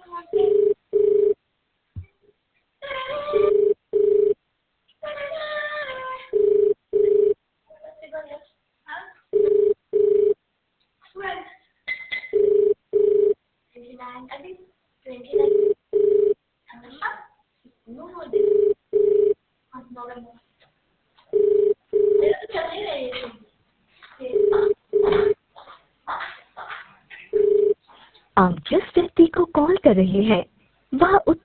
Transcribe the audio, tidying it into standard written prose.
आप जिस व्यक्ति को कॉल कर रहे हैं वह